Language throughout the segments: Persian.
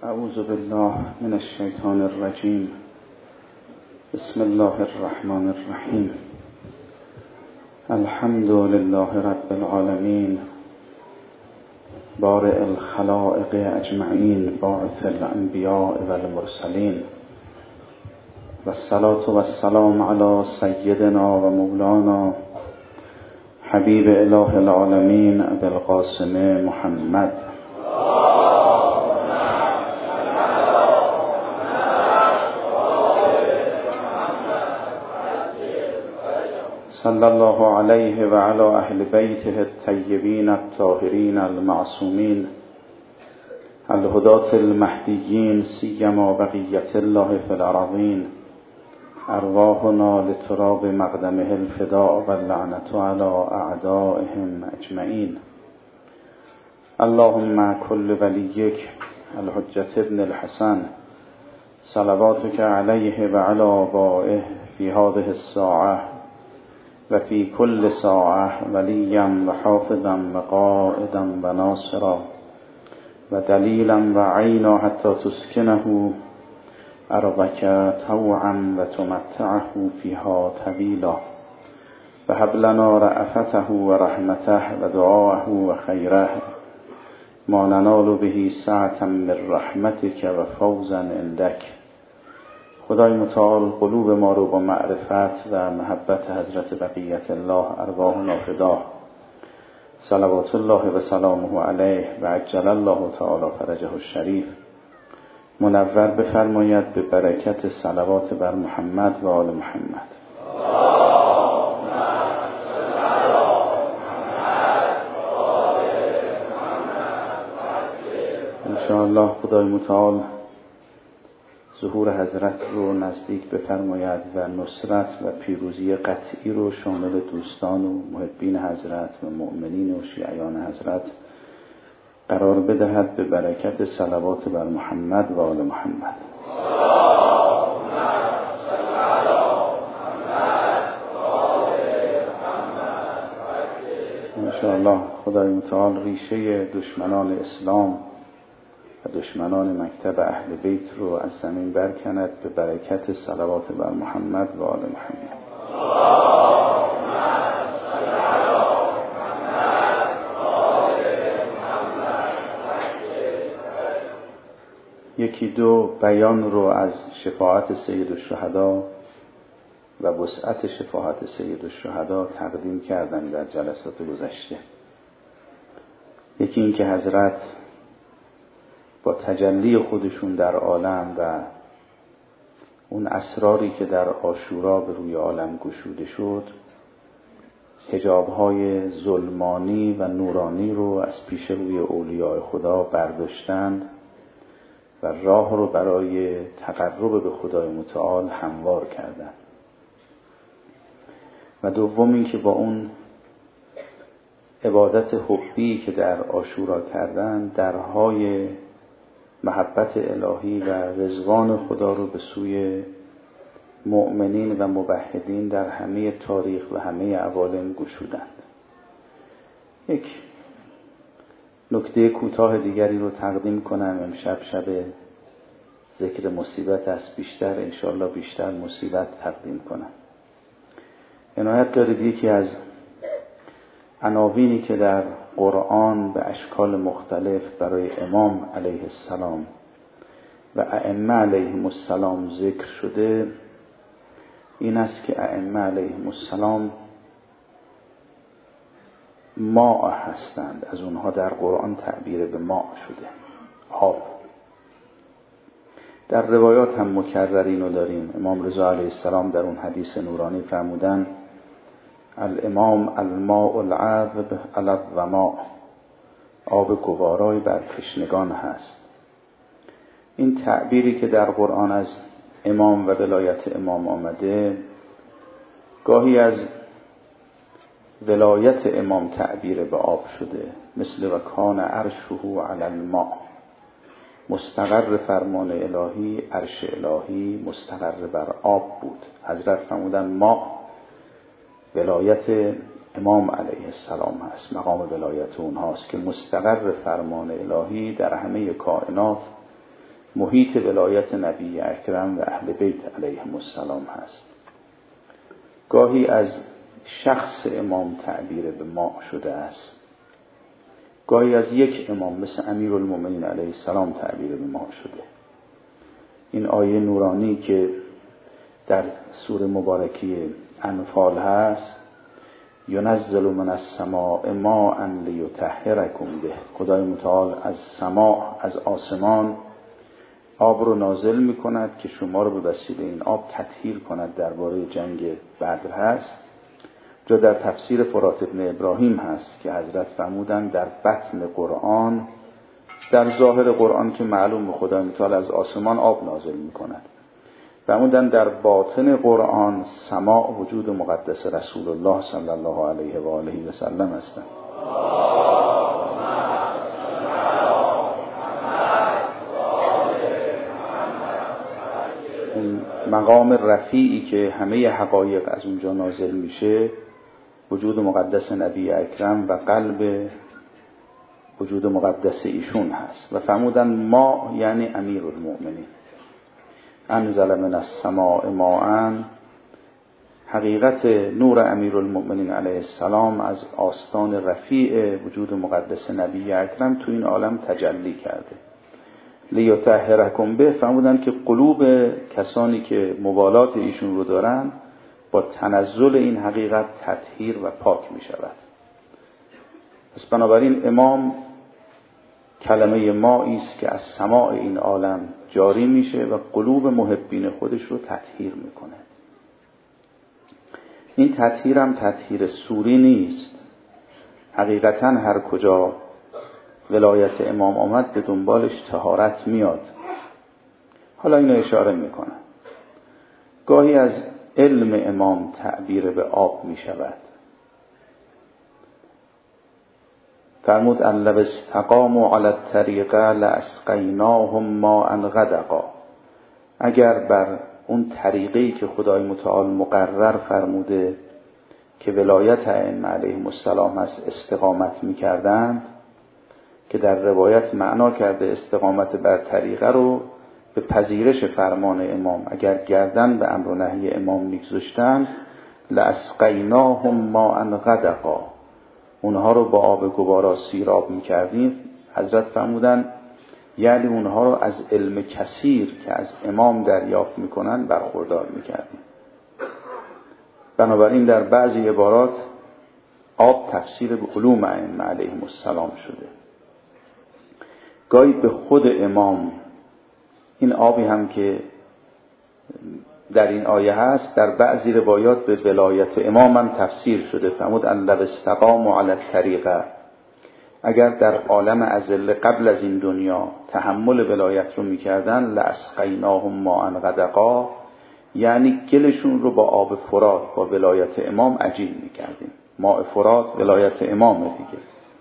اعوذ بالله من الشیطان الرجیم. بسم الله الرحمن الرحیم. الحمد لله رب العالمین، بارئ الخلائق اجمعین، باعث الانبیاء والمرسلین، والصلاة والسلام علی سیدنا و مولانا حبیب اله العالمین ابی القاسم محمد صلی الله علیه و علی اهل بیته الطیبین الطاهرین المعصومین الهداة المهدیین، سیما بقیة الله فی الارضین. ارواحنا لتراب مقدمه الفداء واللعنة علی اعدائهم اجمعین. اللهم كل وليك الحجة ابن الحسن صلواتك عليه وعلى آبائه في هذه الساعة وفي كل ساعة وليا وحافظا وقائدا وناصرا ودليلا وعينا حتى تسكنه أرضك طوعا وتمتعه فيها طويلا، وهب لنا رأفته ورحمته ودعاءه وخيره ما ننال به سعة من رحمتك و فوزا عندك. خدای متعال قلوب ما رو با معرفت و محبت حضرت بقیت الله ارواحنا فدا، صلوات الله و سلامه علیه و عجل الله تعالی فرجه الشریف، منور بفرماید به برکت صلوات بر محمد و آل محمد. انشاءالله خدای متعال ظهور حضرت رو نزدیک بفرماید و نصرت و پیروزی قطعی رو شامل دوستان و محبین حضرت و مؤمنین و شیعیان حضرت قرار بدهد به برکت صلوات بر محمد و آل محمد. انشاءالله خدای متعال ریشه دشمنان اسلام و دشمنان مکتب اهل بیت رو از زمین برکند به برکت صلوات بر محمد و آل محمد. یکی دو بیان رو از شفاعت سید الشهدا و وسعت شفاعت سید الشهدا تقدیم کردم در جلسات گذشته. یکی این که حضرت با تجلی خودشون در عالم و اون اسراری که در عاشورا به روی عالم گشوده شد، حجاب‌های ظلمانی و نورانی رو از پیش روی اولیاء خدا برداشتند و راه رو برای تقرب به خدای متعال هموار کردند. و دوم این که با اون عبادت حبی که در عاشورا کردند، درهای محبت الهی و رضوان خدا رو به سوی مؤمنین و موحدین در همه تاریخ و همه عوالم گشودند. یک نکته کوتاه دیگری رو تقدیم کنم. امشب شب ذکر مصیبت است، بیشتر انشاءالله بیشتر مصیبت تقدیم کنم. عنایت دارید یکی از عناوینی که در قرآن به اشکال مختلف برای امام علیه السلام و ائمه علیهم السلام ذکر شده این است که ائمه علیهم السلام ماء هستند. از اونها در قرآن تعبیر به ماء شده، آب. در روایات هم مکررین رو داریم. امام رضا علیه السلام در اون حدیث نورانی فرمودن الامام الماء العذب علی الظما، آب گوارای بر تشنگان هست. این تعبیری که در قرآن از امام و ولایت امام آمده، گاهی از ولایت امام تعبیر به آب شده، مثل و کان عرشه علی الماء، مستقر فرمان الهی، عرش الهی مستقر بر آب بود. حضرت فرمودن ما ولایت امام علیه السلام هست، مقام ولایت اونهاست که مستقر فرمان الهی در همه کائنات محیط ولایت نبی اکرم و اهل بیت علیهم السلام هست. گاهی از شخص امام تعبیر به ما شده است، گاهی از یک امام مثل امیرالمومنین علیه السلام تعبیر به ما شده. این آیه نورانی که در سوره مبارکه انفال هست، ینزل من السماء ماء لیطهرکم به، خدای متعال از سماع، از آسمان آب رو نازل می کند که شما رو به وسیله این آب تطهیر کند. درباره جنگ بدر هست. جا در تفسیر فرات ابن ابراهیم هست که حضرت فرمودند در بطن قرآن، در ظاهر قرآن که معلوم به خدای متعال از آسمان آب نازل می کند، فرمودند در باطن قرآن سماع وجود مقدس رسول الله صلی الله علیه و آله و سلم هستند. مقام رفیعی که همه حقایق از اونجا نازل میشه وجود مقدس نبی اکرم و قلب وجود مقدس ایشون هست. و فرمودن ما یعنی امیرالمؤمنین، انزل من السماء ماء، حقیقت نور امیرالمؤمنین علیه السلام از آستان رفیع وجود مقدس نبی اکرم تو این عالم تجلی کرده. لیطهرکم به، فرمودن که قلوب کسانی که موالات ایشون رو دارن با تنزل این حقیقت تطهیر و پاک می شود. پس بنابراین امام کلمه مایی است که از سماع این عالم جاری میشه و قلوب محبین خودش رو تطهیر میکنه. این تطهیر هم تطهیر سوری نیست. حقیقتا هر کجا ولایت امام آمد به دنبالش طهارت میاد. حالا اینو اشاره میکنم. گاهی از علم امام تعبیر به آب میشود. فرمود ان لو استقاموا علی الطریقه لاسقیناهم ماء غدقا، اگر بر اون طریقی که خدای متعال مقرر فرموده که ولایت ائمه علیهم السلام هست استقامت میکردند، که در روایت معنا کرده استقامت بر طریقه رو به پذیرش فرمان امام، اگر گردن به امر و نهی امام میگذاشتند لاسقیناهم ماء غدقا، اونها رو با آب گوارا سیراب میکردیم. حضرت فرمودن یعنی اونها رو از علم کثیر که از امام دریافت میکنن برخوردار میکردیم. بنابراین در بعضی عبارات آب تفسیر به علوم ائمه علیهم السلام شده. گاهی به خود امام، این آبی هم که در این آیه هست در بعضی روایات به ولایت امام هم تفسیر شده. فرمود ان لو استقاموا علی الطریقه، اگر در عالم ازل قبل از این دنیا تحمل ولایت رو میکردن لاسقیناهم ماء غدقا، یعنی گلشون رو با آب فرات با ولایت امام عجین میکردیم. ماء فرات ولایت امام دیگه.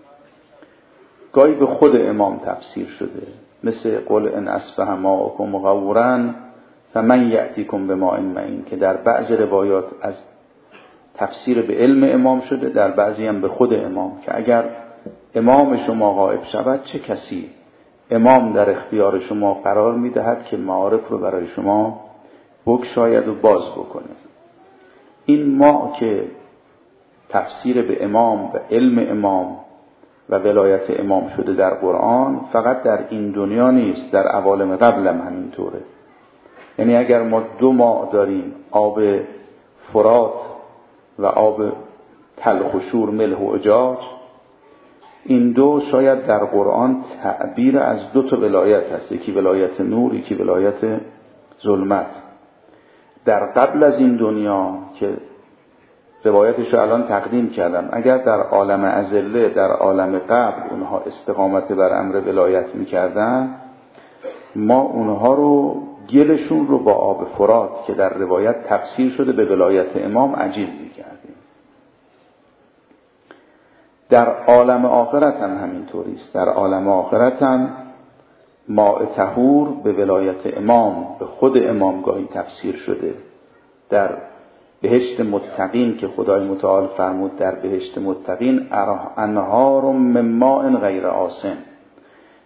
گاهی به خود امام تفسیر شده، مثل قل ان اصبح ماؤکم غورا فمن یأتیکم بماء معین، که در بعض روایات از تفسیر به علم امام شده، در بعضی هم به خود امام، که اگر امام شما غائب شود چه کسی امام در اختیار شما قرار میدهد که معارف رو برای شما بگشاید و باز بکنه. این ما که تفسیر به امام و علم امام و ولایت امام شده در قرآن، فقط در این دنیا نیست، در عوالم قبل هم همینطوره. یعنی اگر ما 2 ماء داریم، آب فرات و آب تلخ و شور ملح و اجاج، این 2 شاید در قرآن تعبیر از 2 تا ولایت هست، یکی ولایت نور، یکی ولایت ظلمت. در قبل از این دنیا که روایتش رو الان تقدیم کردم، اگر در عالم ازله، در عالم قبل اونها استقامت بر امر ولایت میکردن، ما اونها رو گلشون رو با آب فرات که در روایت تفسیر شده به ولایت امام عجین میکردیم. در عالم آخرت هم همینطوری است. در عالم آخرت هم ماء طهور به ولایت امام، به خود امام گاهی تفسیر شده. در بهشت متقین که خدای متعال فرمود در بهشت متقین انهار من ماء غیر آسن،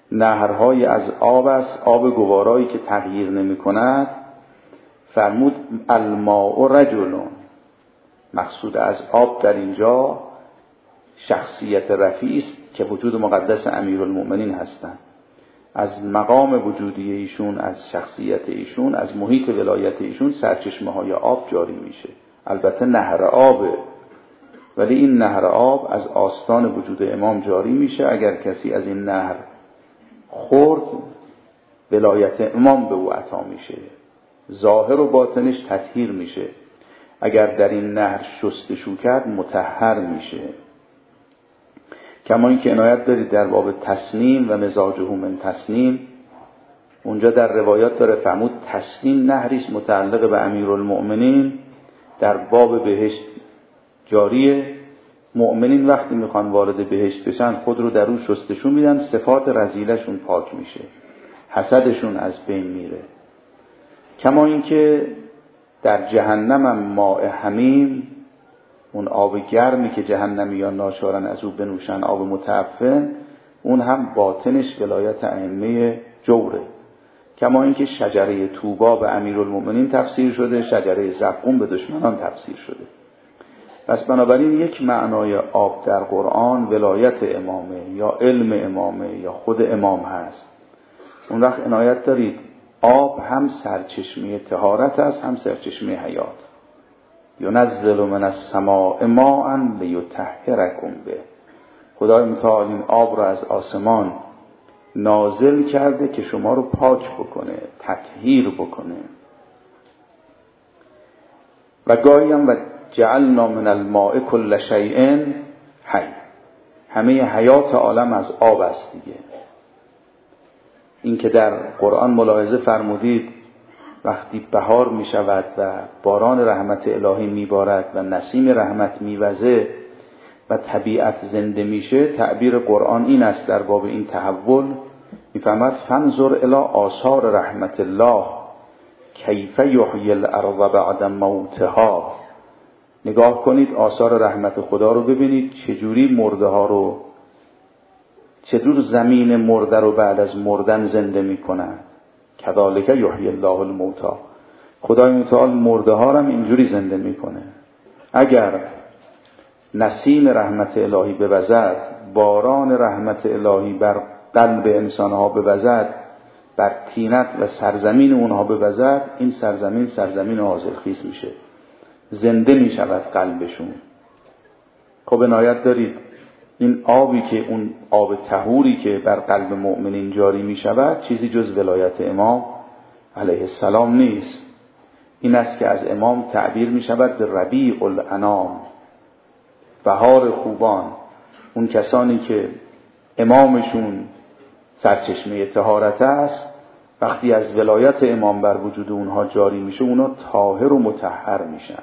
نهرهای از آب است، آب گوارایی که تغییر نمی کند. فرمود الماء رجل، مقصود از آب در اینجا شخصیت رفیع است که وجود مقدس امیرالمؤمنین هستند. از مقام وجودی ایشون، از شخصیت ایشون، از محیط ولایت ایشون سرچشمه های آب جاری میشه. البته نهر آبه، ولی این نهر آب از آستان وجود امام جاری میشه. اگر کسی از این نهر خورد ولایت امام به او عطا میشه، ظاهر و باطنش تطهیر میشه. اگر در این نهر شستشو کرد مطهر میشه. کما این که عنایت دارید در باب تسنیم و مزاجه من تسنیم، اونجا در روایات داره فرمود تسنیم نهریست متعلق به امیرالمؤمنین، در باب بهشت جاریه. مؤمنین وقتی میخوان وارد بهشت بشن خود رو در اون شستشو میدن، صفات رذیلشون پاک میشه، حسدشون از بین میره. کما این که در جهنم هم ماء حمیم، اون آب گرمی که جهنمی یا ناچارن از او بنوشن، آب متعفن، اون هم باطنش ولایت ائمه جوره. کما اینکه شجره طوبا به امیرالمؤمنین تفسیر شده، شجره زقوم به دشمنان تفسیر شده. پس بنابراین یک معنای آب در قرآن ولایت امامه یا علم امامه یا خود امام هست. اون وقت عنایت دارید آب هم سرچشمه طهارت است، هم سرچشمه حیات. ینزل من السماء ماء لیطهرکم به. خدای متعال این آب رو از آسمان نازل کرده که شما رو پاک بکنه، تطهیر بکنه. و گاهی هم و جعلنا من الماء کل شیء حی، همه حیات عالم از آب است دیگه. این که در قرآن ملاحظه فرمودید وقتی بهار می شود و باران رحمت الهی می بارد و نسیم رحمت می وزه و طبیعت زنده میشه، تعبیر قرآن این است در باب این تحول. می فرماید فانظر الی آثار رحمت الله کیف یحیی الارض بعد موتها. نگاه کنید آثار رحمت خدا رو ببینید، چجوری مرده ها رو، چجور زمین مرده رو بعد از مردن زنده می کند. کذالک یحیی الله الموتی. خدای متعال مرده ها رو هم اینجوری زنده می کنه. اگر نسیم رحمت الهی بوزد، باران رحمت الهی بر قلب انسان ها بوزد، بر طینت و سرزمین اونها بوزد، این سرزمین سرزمین حاصلخیز میشه، زنده می شود قلبشون. خب عنایت دارید این آبی که اون آب طهوری که بر قلب مؤمنین جاری می شود چیزی جز ولایت امام علیه السلام نیست. این است که از امام تعبیر می شود به ربیع الانام، بهار خوبان. اون کسانی که امامشون سرچشمه طهارت است، وقتی از ولایت امام بر وجود اونها جاری میشه اونا طاهر و مطهر میشن.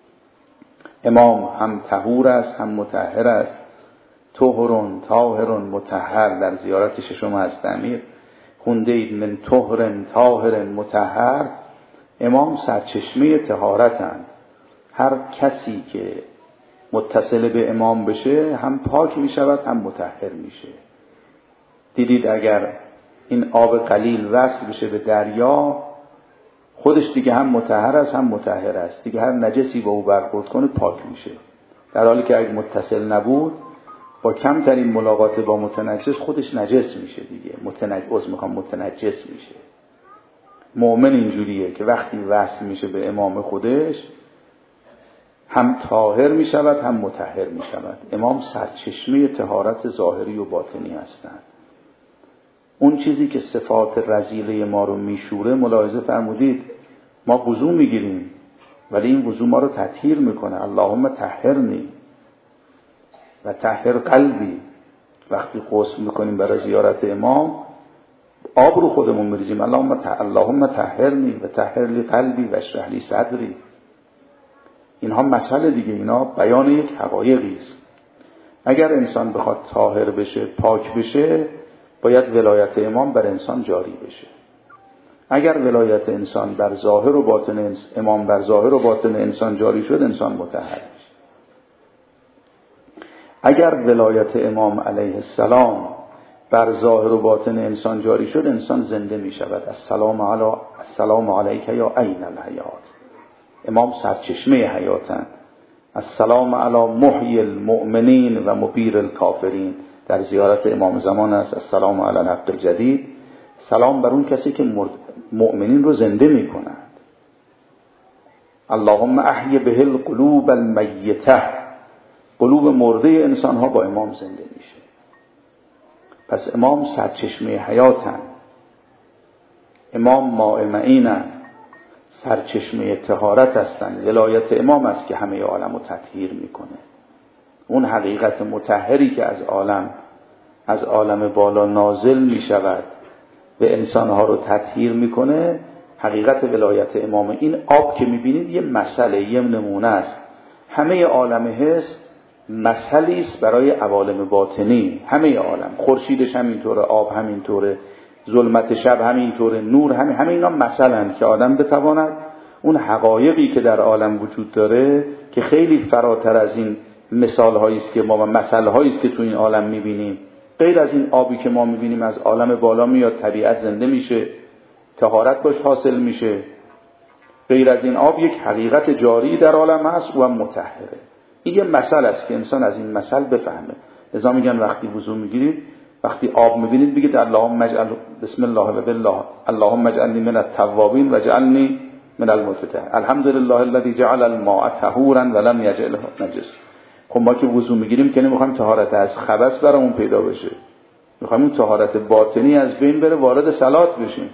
امام هم طهور است هم مطهر است. طهرون طاهرون مطهر. در زیارت ششم از تعمیر خونده اید من طهرن طاهرن مطهر. امام سرچشمه طهارتند. هر کسی که متصل به امام بشه هم پاک می شود هم مطهر میشه. دیدید اگر این آب قلیل وصل بشه به دریا، خودش دیگه هم مطهر است هم مطهر است، دیگه هر نجسی با او برخورد کنه پاک میشه. در حالی که اگه متصل نبود با کمترین ملاقات با متنجس خودش نجس میشه دیگه، متنجس میشه. مؤمن اینجوریه که وقتی وصل میشه به امام خودش هم طاهر می شود هم مطهر می شود. امام سرچشمه طهارت ظاهری و باطنی هستند. اون چیزی که صفات رذیله ما رو میشوره، ملاحظه فرمودید ما وضو میگیریم ولی این وضو ما رو تطهیر میکنه. اللهم طهرنی و طهر قلبی. وقتی غسل میکنیم برای زیارت امام آب رو خودمون میریزیم اللهم طهرنی و طهر لی قلبی و اشرح لی صدری. اینها مسئله دیگه، اینا بیان یک حقایقی است. اگر انسان بخواد طاهر بشه، پاک بشه، باید ولایت امام بر انسان جاری بشه. اگر ولایت انسان بر ظاهر و باطن امام بر ظاهر و باطن انسان جاری شد، انسان مطهر میشه. اگر ولایت امام علیه السلام بر ظاهر و باطن انسان جاری شد، انسان زنده می شود. السلام علیک یا عین الحیات. امام سرچشمه حیاتن. السلام علی محیی المؤمنین و مبیر الکافرین. در زیارت امام زمان است السلام علی الحق الجدید. سلام بر اون کسی که مؤمنین رو زنده می کند. اللهم احی به القلوب المیته. قلوب مرده انسان ها با امام زنده میشه. پس امام سرچشمه حیاتن، امام ماء معینن، سرچشمه طهارت هستن. ولایت امام است که همه عالم رو تطهیر میکنه. اون حقیقت مطهری که از عالم بالا نازل میشود و انسانها رو تطهیر میکنه، حقیقت ولایت امام. این آب که میبینید یه مسئله، یه نمونه است. همه عالم حس مثلی است برای عوالم باطنی. همه عالم، خورشیدش همینطوره، آب همینطوره، ظلمت شب همینطوره، نور همه اینا مثلا که آدم بتواند اون حقایقی که در عالم وجود داره که خیلی فراتر از این مثال هایی است که ما و مسئله هایی است که تو این عالم میبینیم، غیر از این آبی که ما میبینیم از عالم بالا میاد، طبیعت زنده میشه، طهارت باش حاصل میشه. غیر از این آب یک حقیقت جاری در عالم هست و مطهره. این یه مثل است که انسان از این مثل بفهمه. لذا میگن وقتی وضو میگیرید، وقتی آب میبینید بگید اللهم اجعل بسم الله و بالله اللهم اجعلنی من التوابین و اجعلنی من المتطهرین. الحمدلله الذی جعل الماء طهورا ولم یجعله نجس. خب ما که وضو میگیریم که نمیخوایم طهارت از خبث برامون پیدا بشه، میخوایم اون طهارت باطنی از بین بره، وارد صلات بشیم.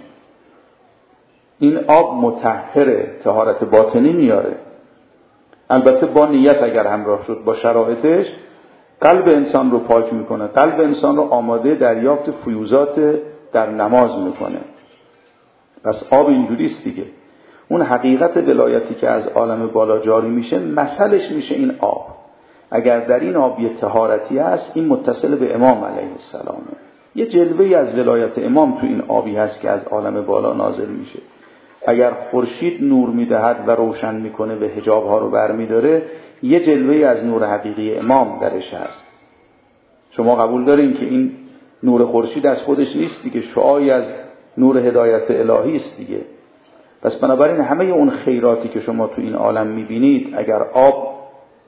این آب مطهره، طهارت باطنی میاره. البته با نیت اگر همراه شد با شرایطش، قلب انسان رو پاک میکنه، قلب انسان رو آماده دریافت فیوزات در نماز میکنه. پس آب اینجوریست دیگه. اون حقیقت ولایتی که از عالم بالا جاری میشه، مثلش میشه این آب. اگر در این آب یه طهارتی هست، این متصل به امام علیه السلامه. یه جلوه‌ای از ولایت امام تو این آبی هست که از عالم بالا نازل میشه. اگر خورشید نور میدهد و روشن میکنه و حجاب ها رو برمیداره، یه جلوه‌ای از نور حقیقی امام درش هست. شما قبول دارین که این نور خورشید از خودش نیست دیگه، شعاعی از نور هدایت الهی است دیگه. پس بنابراین همه اون خیراتی که شما تو این عالم میبینید، اگر آب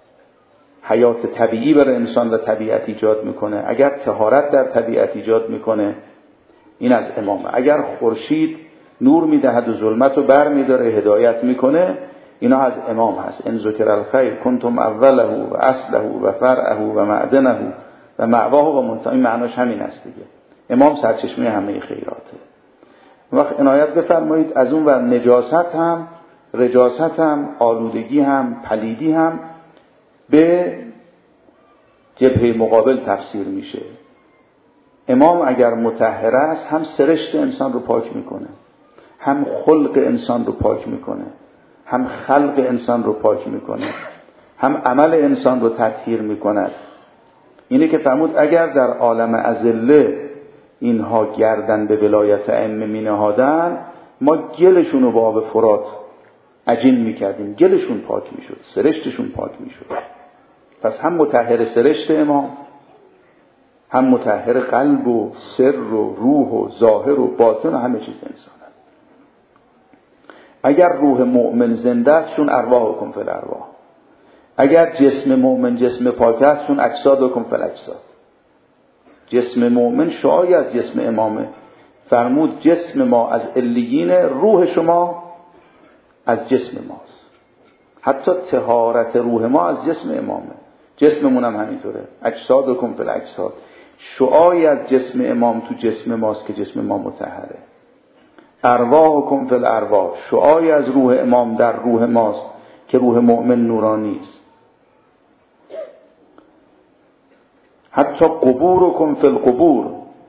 حیات طبیعی برای انسان و طبیعت ایجاد میکنه، اگر طهارت در طبیعت ایجاد میکنه، این از امامه. اگر خورشید نور میدهد و ظلمت رو بر میداره، هدایت میکنه، اینا از امام هست. ان ذکر الخیر کنتم اوله و اصله و فرعه و معدنه و معواه و منتهی. این معناش همین است دیگه. امام سرچشمه همه خیراته. وقت عنایت بفرمایید از اون ور نجاست هم، رجاست هم، آلودگی هم، پلیدی هم به جبهه مقابل تفسیر میشه. امام اگر مطهر است، هم سرشت انسان رو پاک میکنه، هم خلق انسان رو پاک میکنه، هم خلق انسان رو پاک میکنه، هم عمل انسان رو تطهیر میکند. اینه که فرمود اگر در عالم ازله اینها گردن به ولایت ائمه مینهادن، ما گلشون رو با آب فرات عجین میکردیم، گلشون پاک میشد، سرشتشون پاک میشد. پس هم مطهر سرشت امام، هم مطهر قلب و سر و روح و ظاهر و باطن و همه چیز انسان. اگر روح مؤمن زنده است، چون ارواحکم فی الارواح. اگر جسم مؤمن جسم پاک است، چون اجسادکم فی الاجساد. جسم مؤمن شعاعی از جسم امامه. فرمود جسم ما از علیین، روح شما از جسم ماست. حتی طهارت روح ما از جسم امامه، جسممون هم همینطوره. اجسادکم فی الاجساد. شعاعی از جسم امام تو جسم ماست که جسم ما مطهره. ارواحکم فی الارواح. شعاعی از روح امام در روح ماست که روح مؤمن نورانی است. حتی قبورکم فی القبور.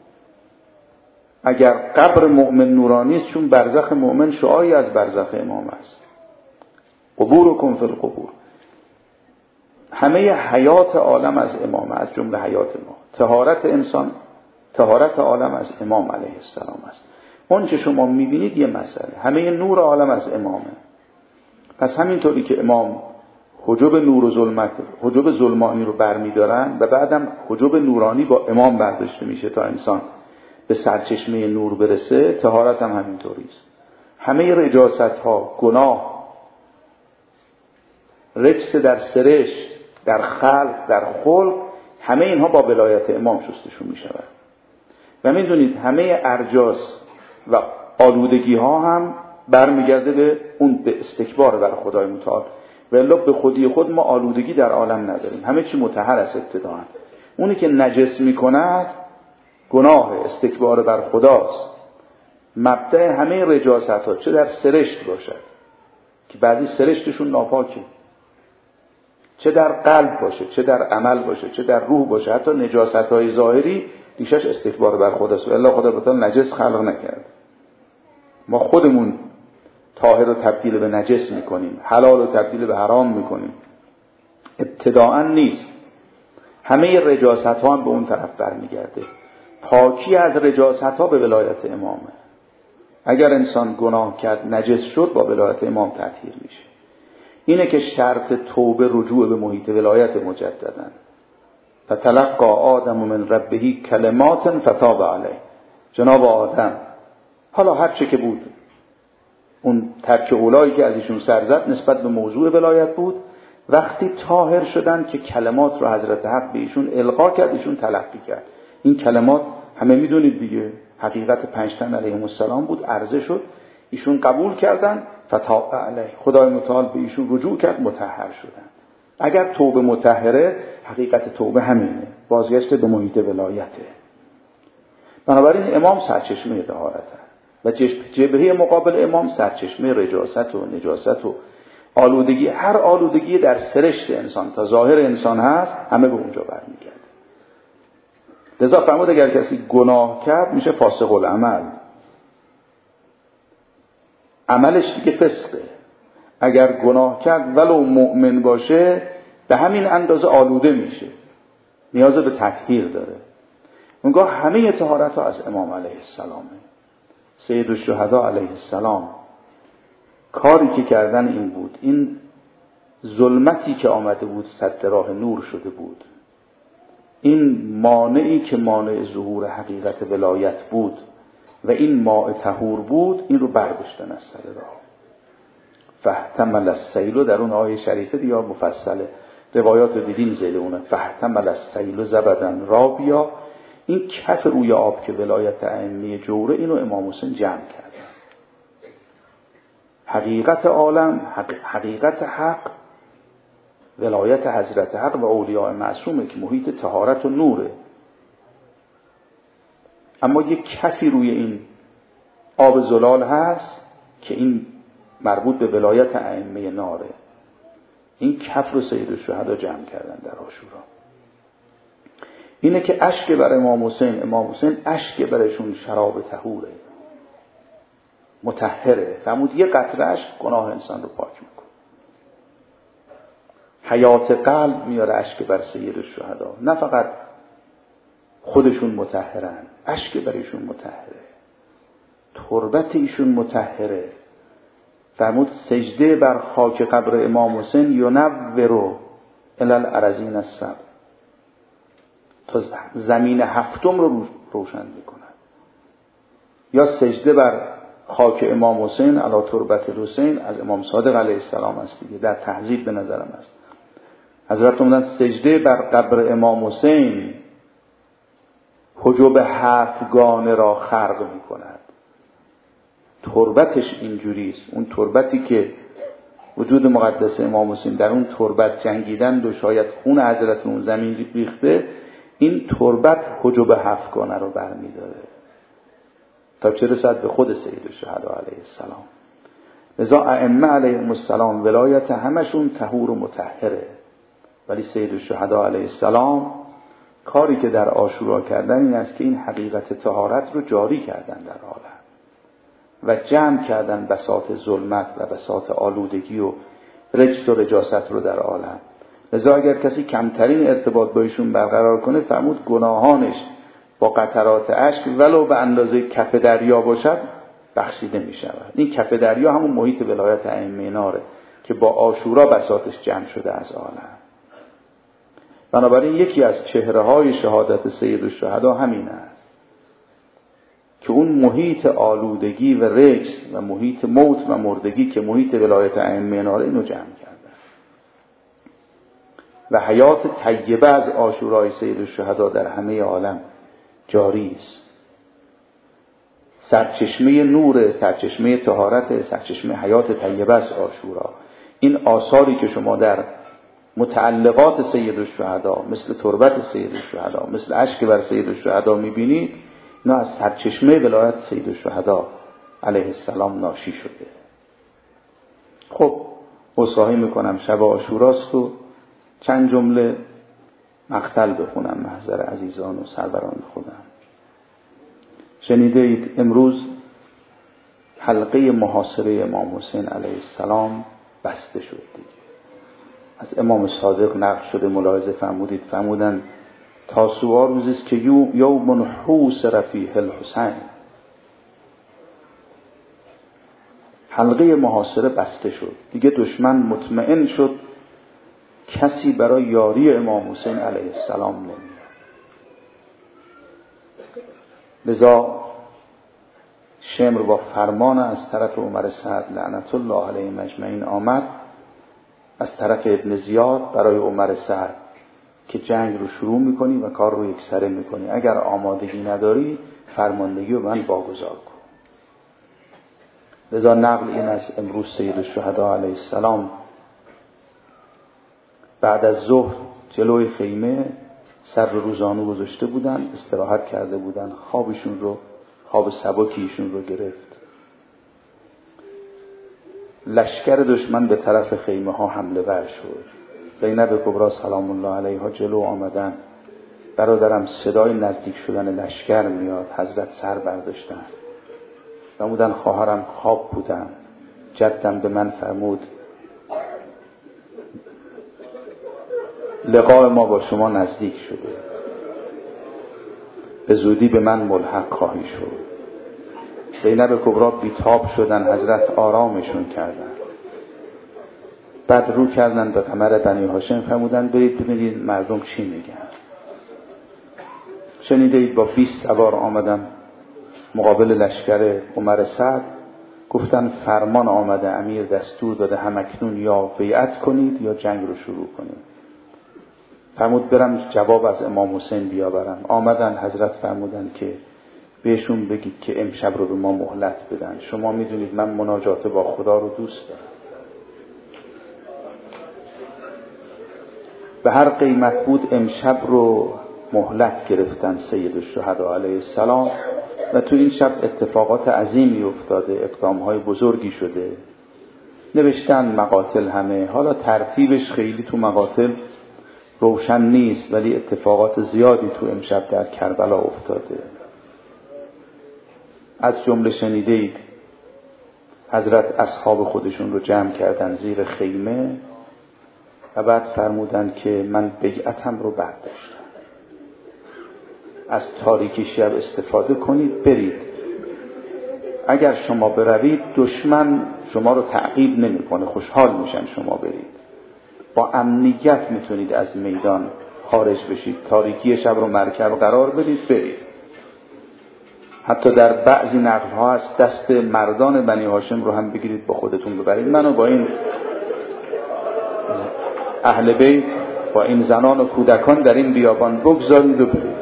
اگر قبر مؤمن نورانی است، چون برزخ مؤمن شعاعی از برزخ امام است. قبورکم فی القبور. همه حیات عالم از امام، از جمله حیات ما. طهارت انسان، طهارت عالم از امام علیه السلام است. اون که شما میبینید یه مسئله، همه نور عالم از امامه. پس همینطوری که امام حجب نور و ظلمت، حجب ظلمانی رو برمیدارن و بعدم حجب نورانی با امام برداشته میشه تا انسان به سرچشمه نور برسه، طهارت هم همینطوری است. همه رجاست ها، گناه، رجس در سرشت، در خلق، در خلق، همه اینها با ولایت امام شستشون می شود. و میدونید همه ارجاس و آلودگی ها هم برمیگرده به استکبار بر خدای متعال. ولی به خودی خود ما آلودگی در عالم نداریم، همه چی مطهر است ابتداءً. اونی که نجس میکند گناه، استکبار بر خداست. مبدأ همه رجاست ها چه در سرشت باشد که بعضی سرشتشون ناپاکه، چه در قلب باشه، چه در عمل باشه، چه در روح باشه، حتی نجاست های ظاهری ریشش استکبار بر خداست. والله خدا تعالی نجس خلق نکرد. ما خودمون طاهر رو تبدیل به نجس میکنیم، حلال رو تبدیل به حرام میکنیم. ابتداءً نیست. همه رجاست ها هم به اون طرف برمیگرده. پاکی از رجاست ها به ولایت امامه. اگر انسان گناه کرد نجس شد، با ولایت امام تطهیر میشه. اینه که شرط توبه رجوع به محیط ولایت مجدداً. فتلقى آدم من ربه کلمات فتاب علیه. جناب آدم حالا هر چه که بود، اون ترک اولایی که از ایشون سر زد نسبت به موضوع ولایت بود، وقتی طاهر شدن که کلمات رو حضرت حق به ایشون القا کرد، ایشون تلقی کرد. این کلمات همه میدونید دیگه، حقیقت 5 تن علیهم السلام بود، عرضه شد، ایشون قبول کردن، فتاب علیه، خدای متعال به ایشون رجوع کرد، مطهر شدن. اگر توبه مطهره، حقیقت توبه همینه، بازگشت به محیط ولایته. بنابراین امام سرچشمه طهارت و جبهه مقابل امام سرچشمه رجاست و نجاست و آلودگی. هر آلودگی در سرشت انسان تا ظاهر انسان هست، همه به اونجا برمیگرده. لذا فرمود اگر کسی گناه کرد میشه فاسق العمل، عملش دیگه فسقه. اگر گناه کرد ولو مؤمن باشه، به همین اندازه آلوده میشه، نیاز به تطهیر داره. اونگاه همه طهارت ها از امام علیه السلامه. سید الشهدا علیه السلام کاری که کردن این بود، این ظلمتی که آمده بود سد راه نور شده بود، این مانعی که مانع ظهور حقیقت ولایت بود و این ماء طهور بود، این رو برداشتن از سر راه. فاحتمل السیل، در اون آیه شریفه دیگه مفصله، روایات رو دیدیم زیل اونه. فاحتمل السیل زبدن رابیا، این کف روی آب که ولایت ائمه جوره، اینو امام حسین جمع کرد. حقیقت عالم، حقیقت حق، ولایت حضرت حق و اولیاء معصومه که محیط طهارت و نوره. اما یک کفی روی این آب زلال هست که این مربوط به ولایت ائمه ناره. این کف رو سید الشهدا جمع کردن در عاشورا. اینه که اشک بر امام حسین اشک برشون شراب طهوره، مطهره. فرمود یه قطره اشک گناه انسان رو پاک میکنه. حیات قلب میاره اشک بر سید الشهدا. نه فقط خودشون مطهرن، اشک برشون مطهره، تربت ایشون مطهره. فرمود سجده بر خاک قبر امام حسین ینور الی الارضین السبع، تا زمین هفتم رو روشن میکنن. یا سجده بر خاک امام حسین علی تربت الحسین، از امام صادق علیه السلام است دیگه، در تهذیب به نظرم است. حضرت فرمودن سجده بر قبر امام حسین حجب هفتگانه را خرق میکند. تربتش اینجوریست، اون تربتی که وجود مقدس امام حسین در اون تربت جنگیدن و شاید خون حضرت اون زمین ریخته، این تربت حجب هفتگانه رو برمیداره تا چه رسد به خود سید الشهدا علیه السلام. لذا ائمه علیهم السلام ولایت همشون طهور و مطهره، ولی سید الشهدا علیه السلام کاری که در عاشورا کردن این است که این حقیقت طهارت رو جاری کردن در عالم و جمع کردن بساط ظلمت و بساط آلودگی و رجس و رجاست رو در عالم. لذا اگر کسی کمترین ارتباط با ایشون برقرار کنه، فرمود گناهانش با قطرات اشک ولو به اندازه کف دریا باشد بخشیده می شود. این کف دریا همون محیط ولایت ائمه ناره که با عاشورا بساطش جمع شده از عالم. بنابراین یکی از چهره‌های شهادت سید الشهدا همین است. که اون محیط آلودگی و رجس و محیط موت و مردگی که محیط ولایت ائمه ناره اینو جمع کردن و حیات طیبه از عاشورای سید الشهدا در همه عالم جاری است. سرچشمه نور، سرچشمه طهارت، سرچشمه حیات طیبه است عاشورا. این آثاری که شما در متعلقات سید الشهدا مثل تربت سید الشهدا، مثل اشک بر سید الشهدا میبینید، اینا از سرچشمه ولایت سید الشهدا علیه السلام ناشی شده. خب عذرخواهی میکنم شب عاشوراست و چند جمله مقتل بخونم محضر عزیزان و سروران خودم. شنیده اید امروز حلقه محاصره امام حسین علیه السلام بسته شد دیگه. از امام صادق نقل شده، ملاحظه فرمودن تاسوعا روزی است که یوم حوصر فیه الحسین، حلقه محاصره بسته شد دیگه. دشمن مطمئن شد کسی برای یاری امام حسین علیه السلام نمیاد. لذا شمر با فرمان از طرف عمر سعد لعنت الله علیه اجمعین آمد از طرف ابن زیاد برای عمر سعد که جنگ رو شروع میکنی و کار رو یکسره میکنی، اگر آمادگی نداری فرماندگی رو من واگذار کن. لذا نقل این از امروز سید الشهدا علیه السلام بعد از ظهر جلوی خیمه سر رو روزانو گذاشته بودن، استراحت کرده بودن، خواب سبکیشون رو گرفت. لشکر دشمن به طرف خیمه ها حمله ور شد. زینب کبری سلام الله علیها جلو آمدن. برادرم صدای نزدیک شدن لشکر میاد. حضرت سر برداشتن فرمودن خواهرم خواب بودم، جدم به من فرمود لقاء ما با شما نزدیک شده، به زودی به من ملحق خواهی شد. زینب کبری بیتاب شدن، حضرت آرامشون کردن. بعد رو کردن به قمر بنی هاشم فرمودن برید ببینید مردم چی میگن. شنیده اید با 20 سوار آمدن مقابل لشکر عمر سعد، گفتن فرمان آمده، امیر دستور داده همکنون یا بیعت کنید یا جنگ رو شروع کنید. فرمود برم جواب از امام حسین بیاورم. آمدن، حضرت فرمودن که بهشون بگید که امشب رو به ما مهلت بدن. شما میدونید من مناجات با خدا رو دوست دارم. به هر قیمت بود امشب رو مهلت گرفتن سید الشهدا علیه السلام و تو این شب اتفاقات عظیمی افتاده، اقدامهای بزرگی شده. نوشتن مقاتل همه، حالا ترتیبش خیلی تو مقاتل روشن نیست، ولی اتفاقات زیادی تو امشب در کربلا افتاده. از جمله شنیدید حضرت اصحاب خودشون رو جمع کردن زیر خیمه و بعد فرمودن که من بیعتم رو برداشتم، از تاریکی شب استفاده کنید، برید. اگر شما بروید دشمن شما رو تعقیب نمی‌کنه، خوشحال میشن شما برید. با امنیت میتونید از میدان خارج بشید، تاریکی شب رو مرکب قرار بدید، برید. حتی در بعضی نقل‌ها هست دست مردان بنی هاشم رو هم بگیرید با خودتون ببرید. منو با این اهل بیت، با این زنان و کودکان در این بیابان بگذارید و برید.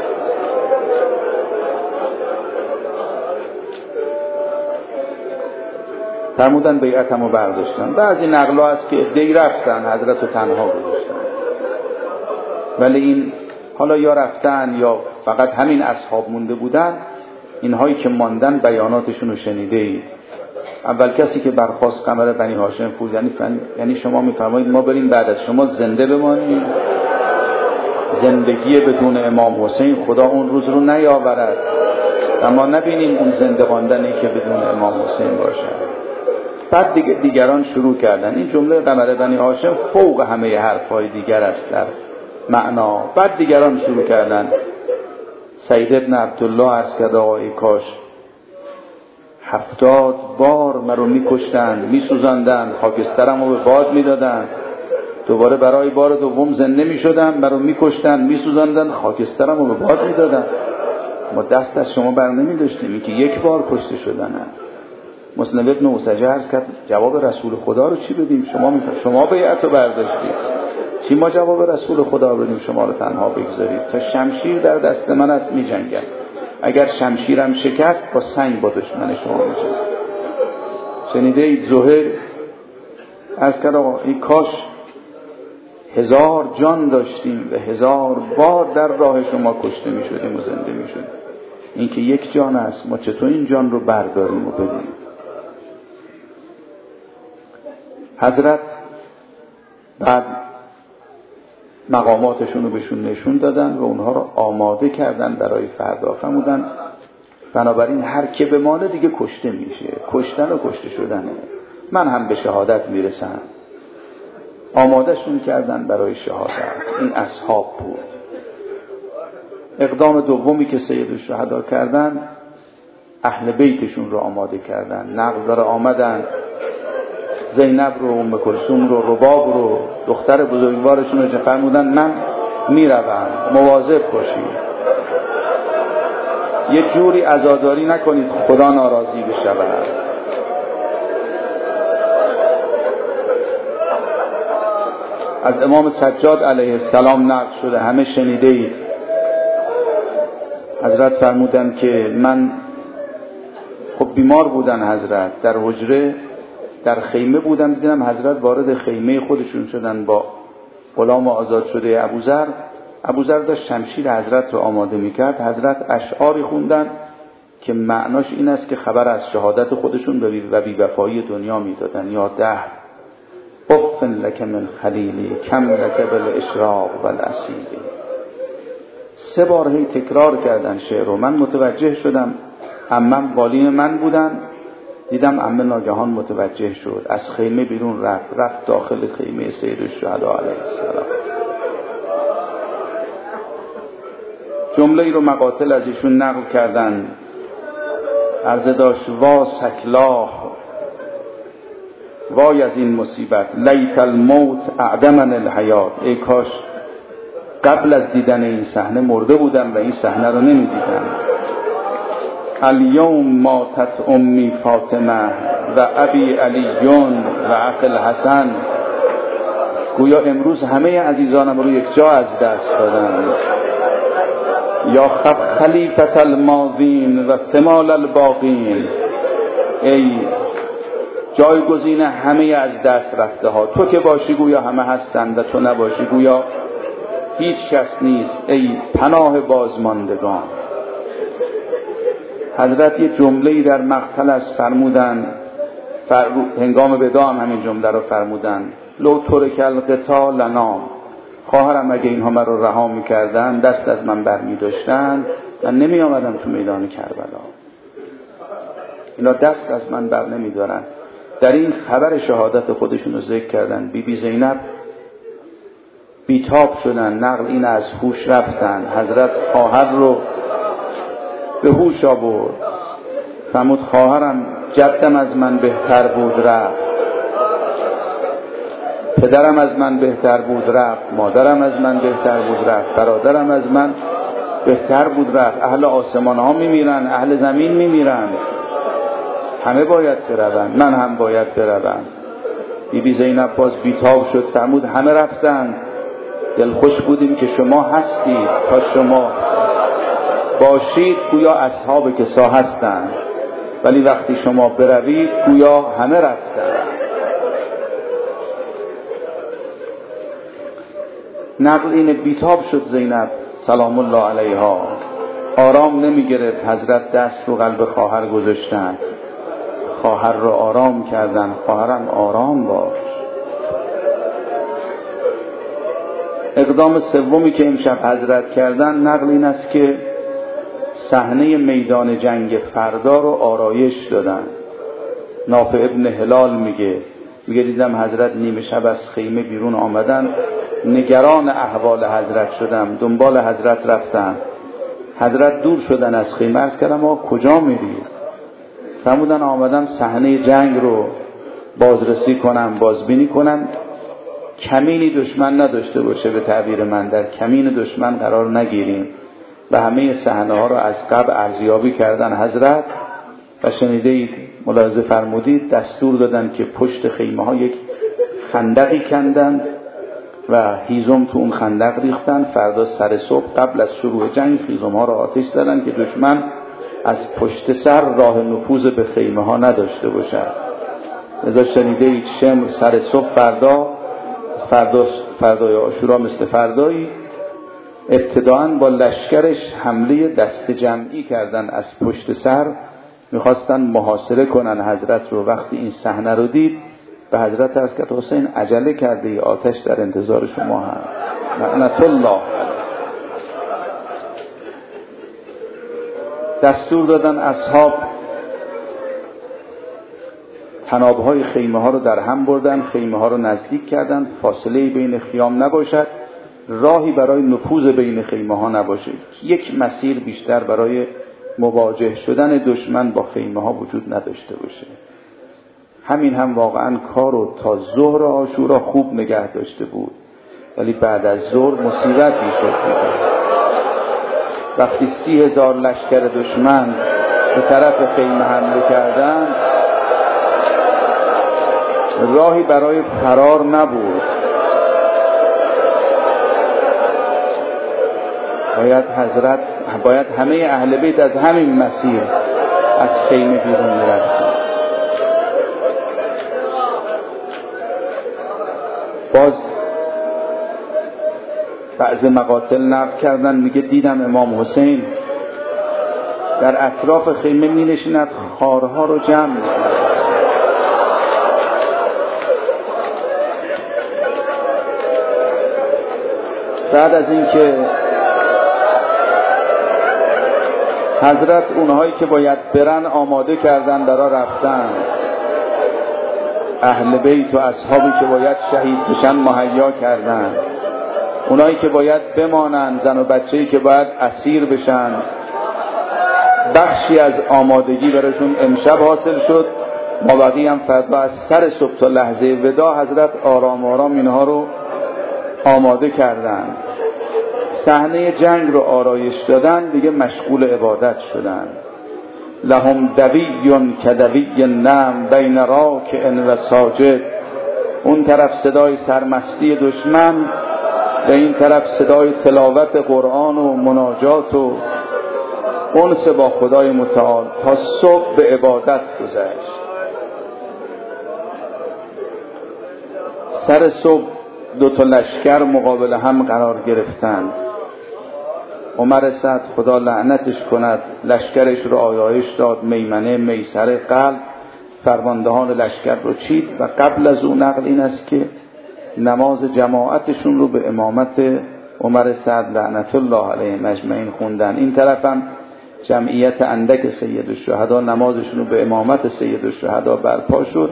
فرمودن بیعتمو برداشتن. بعضی نقل‌ها هست که عده‌ای رفتن حضرت رو تنها گذاشتن، ولی این حالا یا رفتن یا فقط همین اصحاب مونده بودن. اینهایی که ماندن بیاناتشون رو شنیده اید. اول کسی که برخاست قمر بنی هاشم فوز، یعنی شما میفرمایید ما بریم بعد از شما زنده بمانیم؟ زندگی بدون امام حسین خدا اون روز رو نیاورد و ما نبینیم اون زنده ماندنی که بدون امام حسین باشه. بعد دیگران شروع کردن. این جمله قمر بنی هاشم فوق همه حرفای دیگر است در معنا. بعد دیگران شروع کردن. سید ابن عبدالله عرض کرد آقای کاش 70 بار مرا میکشتن، میسوزاندن، خاکسترم رو به باد میدادن، دوباره برای بار دوم زنده میشدم، مرا میکشتن، میسوزاندن، خاکسترم رو به باد میدادن. ما دست از شما بر نمی داشتیم که یک بار کشته شدن. مسلم ابن اوسجه عرض کرد جواب رسول خدا رو چی بدیم؟ شما بیعت رو برداشتید، چی ما جواب رسول خدا بدیم شما رو تنها بگذارید؟ تا شمشیر در دست من است می جنگم، اگر شمشیرم شکست با سنگ با دشمن شما می جنگم. شنیده اید زهیر عرض کرد آقا این کاش 1000 جان داشتیم و 1000 بار در راه شما کشته می شدیم و زنده می شدیم. این که یک جان است، ما چطور این جان رو برداریم و بدیم؟ حضرت بعد مقاماتشون رو بهشون نشون دادن و اونها رو آماده کردن برای فردا. فرمودن بنابراین هر که بمانه دیگه کشته میشه، کشتن و کشته شدنه، من هم به شهادت میرسم. آمادهشون کردن برای شهادت. این اصحاب بود. اقدام دومی که سید الشهدا کردن، اهل بیتشون رو آماده کردن. نقل داره آمدن زینب رو، ام کلثوم رو، رباب رو، دختر بزرگوارشون رو فرمودن من میروم، مواظب باشید، یه جوری عزاداری نکنید خدا ناراضی بشود. از امام سجاد علیه السلام نقل شده، همه شنیده اید، حضرت فرمودن که من خب بیمار بودن، حضرت در حجره در خیمه بودن، دیدم حضرت وارد خیمه خودشون شدن با غلام آزاد شده ابوذر. ابوذر داشت شمشیر حضرت رو آماده میکرد. حضرت اشعاری خوندن که معناش این است که خبر از شهادت خودشون و بی‌وفایی دنیا میدادن. یا دهر اف لک من خلیلی کم لک بالاشراق والاسیلی. 3 بار هی تکرار کردن شعر رو. من متوجه شدم، عمم والین من بودن، دیدم عمه ناگهان متوجه شد، از خیمه بیرون رفت داخل خیمه سید الشهدا علیه السلام. جمله ای رو مقاتل از ایشون نقل کردن، عرضه داشت وا سکلاه، وای از این مصیبت، لیت الموت اعدمن الحیات، ای کاش قبل از دیدن این صحنه مرده بودم و این صحنه رو نمیدیدم. الیوم ماتت امی فاطمه و ابی علیون و اخ الحسن، گویا امروز همه عزیزانم رو یک جا از دست دادن. یا خلیفت الماضین و ثمال الباقین، ای جایگزین همه از دست رفته ها، تو که باشی گویا همه هستند و تو نباشی گویا هیچ کس نیست، ای پناه بازماندگان. حضرت یه جمله‌ای در مقتل از فرمودن، هنگام وداع هم همین جمله رو فرمودن، لو ترک القتال لنام، خواهرم اگه اینها من رو رها می‌کردن، دست از من برمی داشتن، من نمی آمدم تو میدان کربلا. اینا دست از من بر نمی دارن. در این خبر شهادت خودشون رو ذکر کردن. بی زینب بیتاب شدن، نقل این از هوش رفتن. حضرت خواهر رو به هوش آورد، فرمود خواهرم جدم از من بهتر بود رفت، پدرم از من بهتر بود رفت، مادرم از من بهتر بود رفت، برادرم از من بهتر بود رفت. اهل آسمان ها میمیرن، اهل زمین میمیرن، همه باید برون، من هم باید بروم. بی زینب باز بیتاب شد، فرمود همه رفتن، دلخوش بودیم که شما هستید، تا شما باشید گویا اصحاب کسا هستند، ولی وقتی شما بروید گویا همه رفتن. نقل اینه بیتاب شد زینب سلام الله علیها، آرام نمی گرفت. حضرت دست رو قلب خواهر گذاشتن، خواهر رو آرام کردن، خواهرم آرام باش. اقدام سومی که امشب حضرت کردن، نقل این است که صحنه میدان جنگ فردا رو آرایش دادن. نافع ابن هلال میگه دیدم حضرت نیمه شب از خیمه بیرون آمدن، نگران احوال حضرت شدم، دنبال حضرت رفتم. حضرت دور شدن از خیمه، عرض کردم آقا کجا میری؟ فرمودن آمدم صحنه جنگ رو بازرسی کنم، بازبینی کنم، کمینی دشمن نداشته باشه، به تعبیر من در کمین دشمن قرار نگیریم. و همه صحنه ها را از قبل ارزیابی کردن حضرت و شنیدید ملاحظه فرمودید دستور دادن که پشت خیمه ها یک خندقی کندند و هیزم تو اون خندق ریختن. فردا سر صبح قبل از شروع جنگ هیزم ها را آتش زدن که دشمن از پشت سر راه نفوذ به خیمه ها نداشته باشد. لذا شنیدید شمر سر صبح فردای عاشورا مثل فردایی ابتداءً با لشکرش حمله دست جمعی کردن از پشت سر، میخواستن محاصره کنن حضرت رو. وقتی این صحنه رو دید به حضرت عرض کرد حسین عجله کرده ای، آتش در انتظار شما هم. لعنت الله. دستور دادن اصحاب طنابهای خیمه ها رو در هم بردن، خیمه ها رو نزدیک کردن، فاصله بین خیام نباشد، راهی برای نفوذ بین خیمه ها نباشه، یک مسیر بیشتر برای مواجه شدن دشمن با خیمه ها وجود نداشته باشه. همین هم واقعا کارو تا ظهر عاشورا خوب نگه داشته بود، ولی بعد از ظهر مصیبت میشد. وقتی 30,000 لشکر دشمن به طرف خیمه حمله کردن، راهی برای فرار نبود. باید همه اهل بیت از همین مسیر از خیمه بیرون می‌رفتند. باز بعض مقاتل نقل کردن، میگه دیدم امام حسین در اطراف خیمه می نشیند، خارها رو جمع می کند. بعد از اینکه حضرت اونهایی که باید برن آماده کردن درا رفتن، اهل بیت و اصحابی که باید شهید بشن مهیا کردن، اونایی که باید بمانن، زن و بچه‌ای که باید اسیر بشن، بخشی از آمادگی براشون امشب حاصل شد. ما بقیه هم فردا از سر صبح تا لحظه ودا حضرت آرام آرام اینها رو آماده کردن. صحنه جنگ رو آرایش دادن، دیگه مشغول عبادت شدن. لهم دوی کدوی نم بین راکع و ساجد. اون طرف صدای سرمستی دشمن و این طرف صدای تلاوت قرآن و مناجات و انس با خدای متعال تا صبح به عبادت گذشت. سر صبح 2 لشکر مقابل هم قرار گرفتند. عمر سعد خدا لعنتش کند لشکرش رو آیایش داد، میمنه میسره قلب فرماندهان لشکر رو چید و قبل از اون نقل این است که نماز جماعتشون رو به امامت عمر سعد لعنت الله علیه مجمعین خوندن. این طرف هم جمعیت اندک سید الشهدا نمازشون رو به امامت سید الشهدا برپا شد.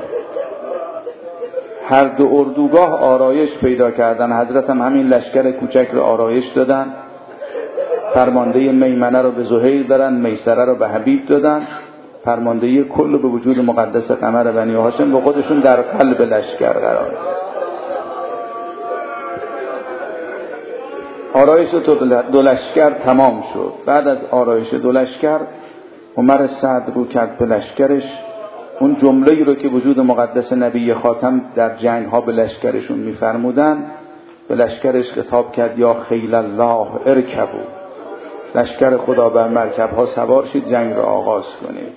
هر دو اردوگاه آرایش پیدا کردن. حضرت هم همین لشکر کوچک رو آرایش دادن. فرماندهی میمنه رو به زهیر دادن، میسره رو به حبیب دادن، فرماندهی کل به وجود مقدس قمر بنی هاشم با خودشون در قلب لشکر قرار دادن. آرایش 2 لشکر تمام شد. بعد از آرایش 2 لشکر عمر سعد رو کرد به لشکرش، اون جمله‌ای رو که وجود مقدس نبی خاتم در جنگ ها به لشکرشون می‌فرمودن به لشکرش خطاب کرد: یا خیل الله ارکبوا. لشکر خدا بر مرکب‌ها سوار شید، جنگ را آغاز کنید.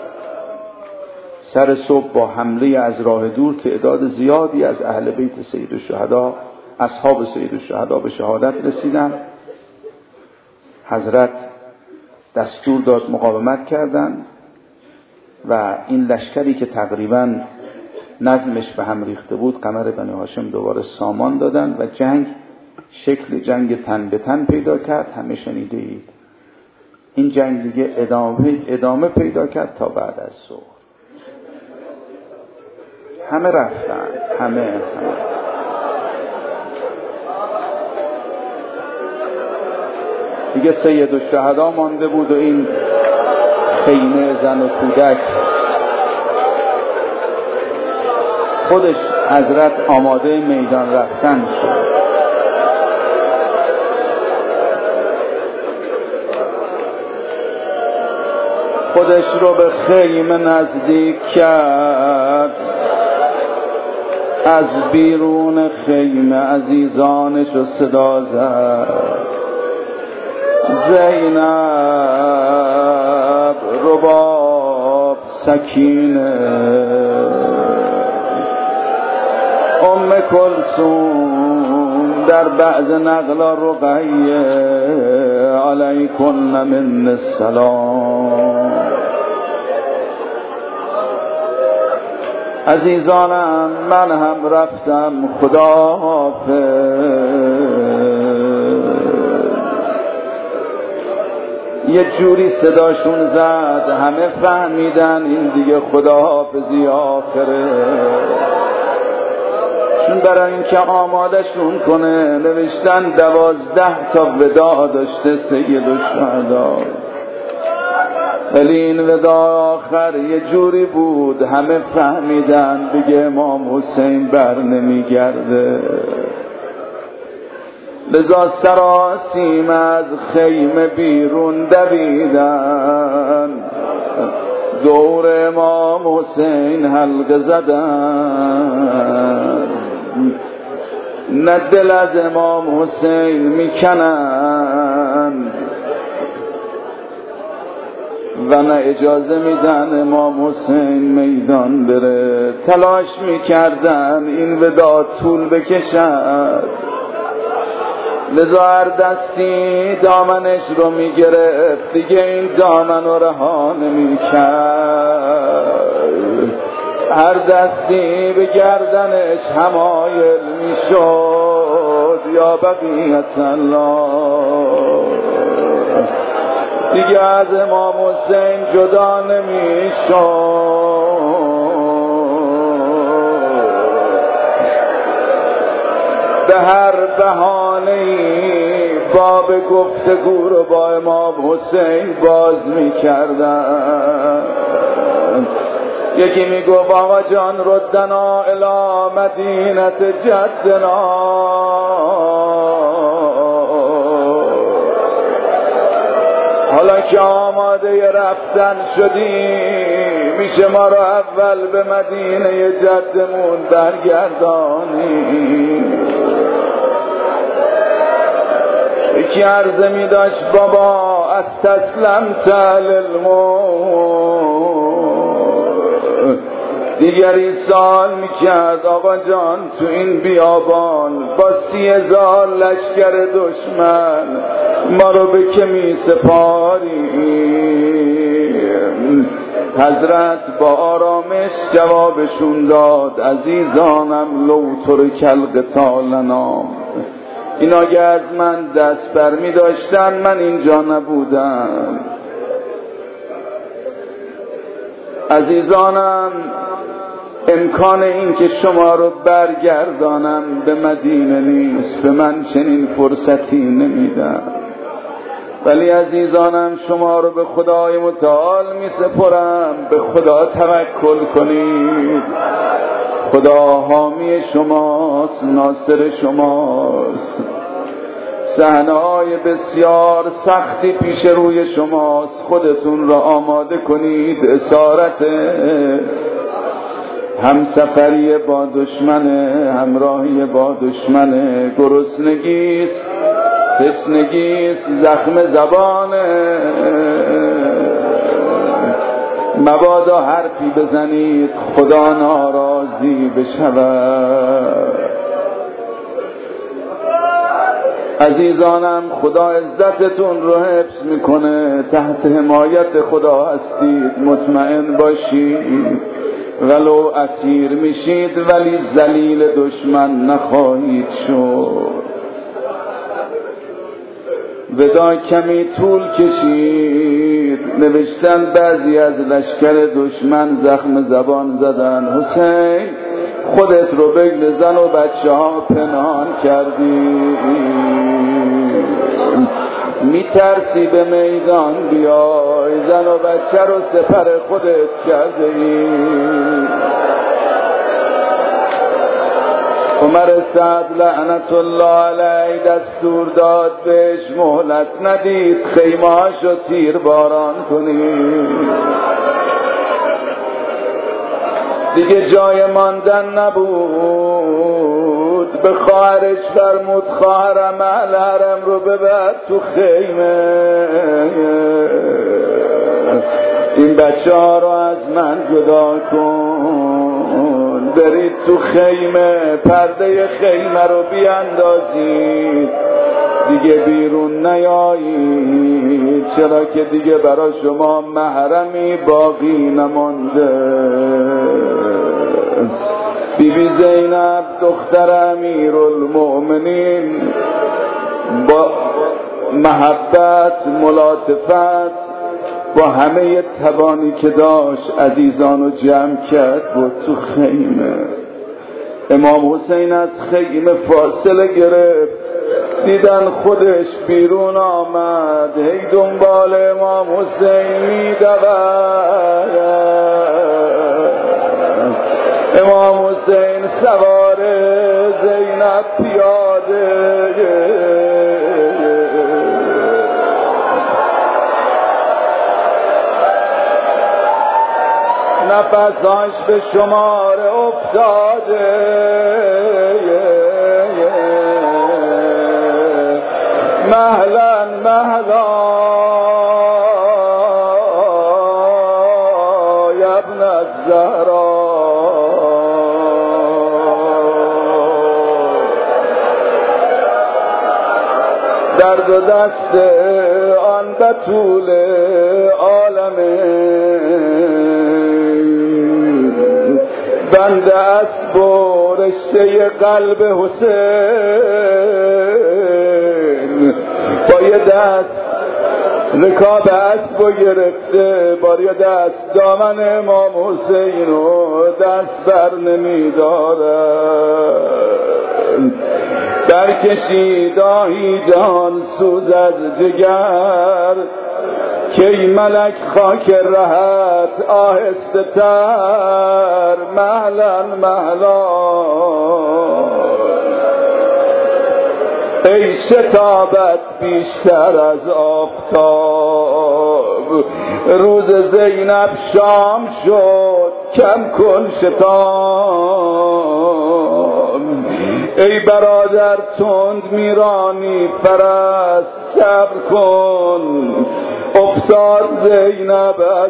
سر صبح با حمله از راه دور تعداد زیادی از اهل بیت سید الشهدا، اصحاب سید الشهدا به شهادت رسیدن. حضرت دستور داد مقاومت کردند و این لشکری که تقریباً نظمش به هم ریخته بود قمر بنی هاشم دوباره سامان دادن و جنگ شکل جنگ تن به تن پیدا کرد. همه شنیده اید این جنگ دیگه ادامه پیدا کرد تا بعد از ظهر. همه رفتن، همه. دیگه سید الشهدا مانده بود و این خیمه زن و کودک. خودش حضرت آماده میدان رفتن شد. خودش رو به خیمه نزدیک کرد. از بیرون خیمه عزیزانش رو صدا زد: زینب، رباب، سکینه، ام کلثوم، در بعض نقلا رقیه، علیکن من السلام. عزیزانم من هم رفتم، خداحافظ. یه جوری صداشون زد همه فهمیدن این دیگه خداحافظی آخره. چون برای اینکه آمادشون کنه نوشتن 12 تا وداع داشته سید الشهدا، ولی این وداع آخر یه جوری بود همه فهمیدن دیگه امام حسین بر نمیگرده. لذا سراسیم از خیمه بیرون دویدن، دور امام حسین حلقه زدن. نه دل از امام حسین میکنن و نه اجازه میدن امام حسین میدان بره. تلاش میکردن این وداع طول بکشد، لذا هر دستی دامنش رو میگرفت دیگه این دامن رو رها نمیکرد. هر دستی به گردنش حمایل میشد. یا بقیت الله، دیگه از امام حسین جدا نمیشد. به هر بهانه‌ای باب گفتگو رو با امام حسین باز می‌کردن. یکی میگفت آقا جان ردنا الی مدینت جدنا، حالا که آماده رفتن شدی میشه ما رو اول به مدینه جدمون برگردانی. یکی عرضه می داشت بابا استسلمت للموت. دیگری سوال میکرد آقا جان تو این بیابان با 30,000 لشکر دشمن ما رو به که می سپاری؟ حضرت با آرامش جوابشون داد عزیزانم لو ترک القتال لنا، اینا اگه از من دست بر می داشتن من اینجا نبودم. عزیزانم امکان این که شما رو برگردانم به مدینه نیست، به من چنین فرصتی نمیدم. ولی عزیزانم شما رو به خدای متعال می سپرم، به خدا توکل کنید. خدا حامی شماست، ناصر شماست. صحنه‌های بسیار سختی پیش روی شماست، خودتون را آماده کنید. اسارت همسفری با دشمنه، همراهی با دشمنه، گرسنگیست، تشنگیست، زخم زبانه. مبادا حرفی بزنید خدا ناراضی بشود. عزیزانم خدا عزتتون رو حفظ میکنه، تحت حمایت خدا هستید، مطمئن باشید. ولو اسیر میشید ولی ذلیل دشمن نخواهید شد. ودا کمی طول کشید، نوشتن بعضی از لشکر دشمن زخم زبان زدن حسین خودت رو بین زن و بچه ها پنهان کردی، میترسی به میدان بیای، زن و بچه رو سپر خودت کرده ای. عمر سعد لعنت الله علیه دستور داد بهش مهلت ندید، خیمه‌هاشو تیر باران کنید. دیگه جای ماندن نبود. به خواهرش فرمود خواهرم اهل حرم رو ببر تو خیمه، این بچه ها رو از من جدا کن، برید تو خیمه پرده خیمه رو بیاندازید، دیگه بیرون نیایید، چرا که دیگه برای شما محرمی باقی نمانده. بیبی زینب دختر امیرالمؤمنین با محبت، ملاطفت، با همه توانی که داشت عزیزان رو جمع کرد بود تو خیمه. امام حسین از خیمه فاصله گرفت، دیدن خودش بیرون آمد، هی دنبال امام حسین می‌دود. امام حسین سوار، زینب پیاده، نفساش به شمار افتاده، مهلا مهلا یا ابن الزهرا. درد و دست آن بتول عالمه، بنده اسب و رشته قلب حسین، با یه دست رکاب اسب و گرفته، با یه دست دامن امام حسین رو دست بر نمی دارد. برکشید آهی جان سوز از جگر، که ای ملک خاک رهت آهسته تر، مهلا مهلا ای شتابت بیشتر از آفتاب. روز زینب شام شد، کم کن شتاب. ای برادر تند میرانی فرس، صبر کن. افتاد زینب از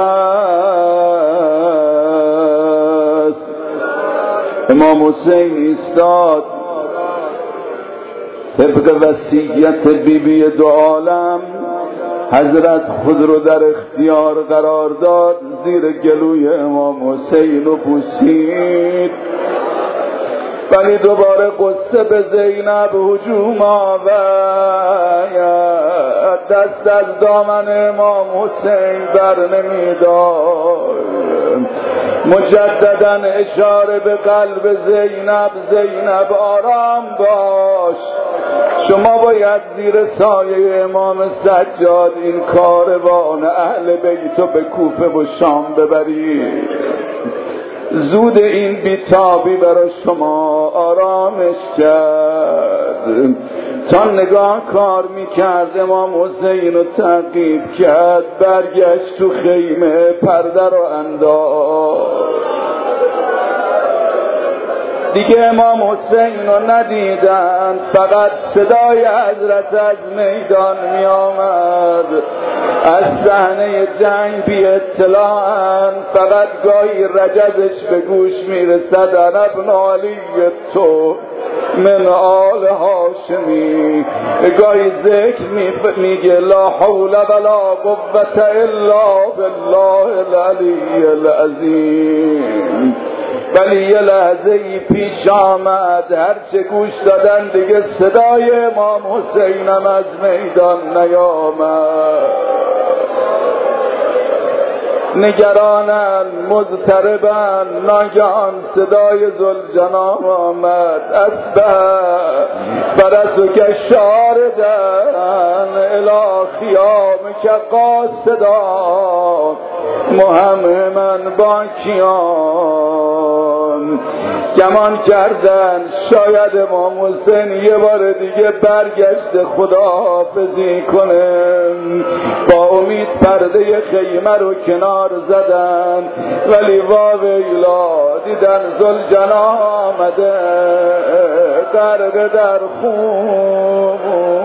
نفس. امام حسین ایستاد، طبق وصیت بیبی دو عالم حضرت خود رو در اختیار قرار داد، زیر گلوی امام حسین رو بوسید. ولی دوباره قصه به زینب هجوم آورد، دست از دامن امام حسین بر نمی‌داشت. مجددا اشاره به قلب زینب، زینب آرام باش، شما باید زیر سایه امام سجاد این کاروان اهل بیت رو به کوفه و شام ببرید. زود این بیتابی برای شما آرامش کرد. تا نگاه کار میکرد امام حسین رو تعقیب کرد، برگشت تو خیمه پرده رو انداخت. دیگه امام حسین رو ندیدن، فقط صدای حضرت از میدان می آمد. از صحنه جنگ بی اطلاعاً، فقط گاهی رجزش به گوش می رسد، انا ابن علی تو من آل هاشمی. گاهی ذکر میگه لا حول ولا قوة الا بالله العلی العظیم. ولی یه لحظه ای پیش آمد، هرچه گوش دادن دیگه صدای امام حسینم از میدان نیامد. نگرانن، مضطربن، ناگهان صدای ذوالجلال آمد، اصبح فرسک شاردن الی خیامک قاصدا مهمما باکیان. گمان کردن شاید امام حسین یه بار دیگه برگشت خداحافظی کنه. با امید پرده خیمه رو کنار زدن، ولی واویلا دیدن ذوالجلال آمده غرق در خون.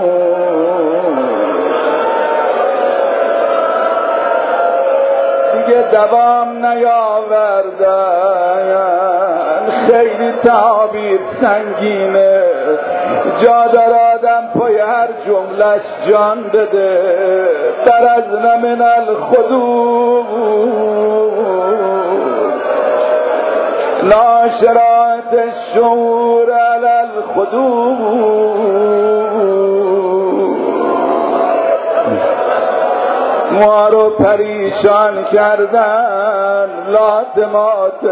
دیگه دوام نیاوردن، خیلی تعبیر سنگینه، جا داره آدم پای هر جملش جان بده. در از من الخدود ناشرات الشعور علی الخدود، ما رو پریشان کردن لاتمات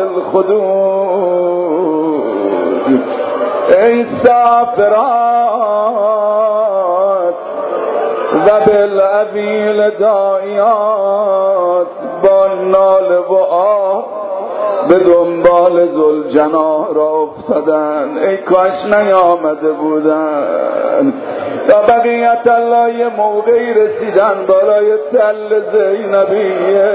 الخدود. ای سافرات و بالعویل دایات، با نال و آه به دنبال ذوالجلال را افتادن. ای کاش نیامده بودن. تا بقیت الله یه موقعی رسیدن بالای تل زینبیه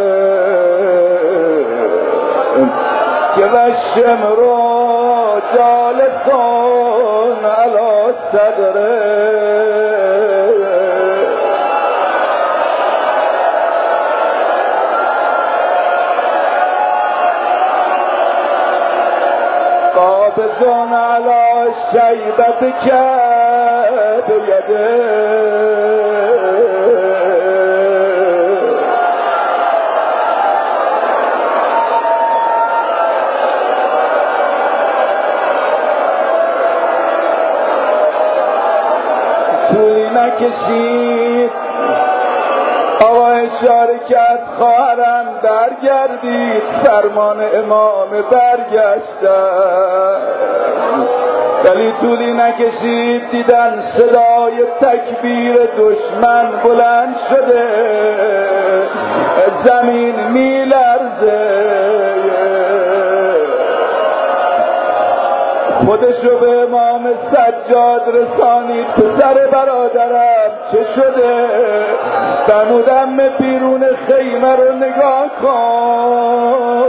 که وشمرو جالسون علی صدره، قابضون علی شیبت کب یده، طولی نکشید آقا اشاره کرد خواهرم برگردید، فرمان امام برگشتن. ولی طولی نکشید دیدن صدای تکبیر دشمن بلند شده، زمین میلرزه. خودشو به امام سجاد رسانید، پسر برادرم چه شده؟ فرمودم بیرون خیمه رو نگاه کن.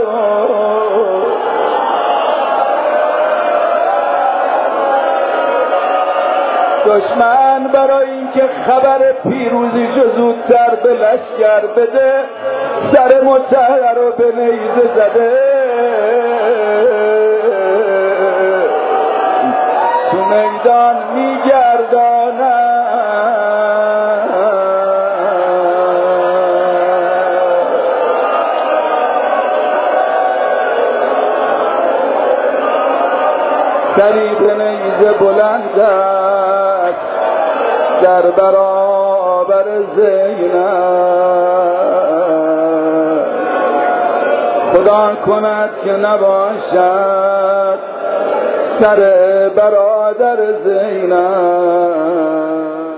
دشمن برای اینکه خبر پیروزی زودتر به لشکر بده، سر مطهره رو به نیزه زده. تو میدان میگردانم سری به نیزه بلند است در برابر زینب. خدا کند که نباشد سر برادر زینب.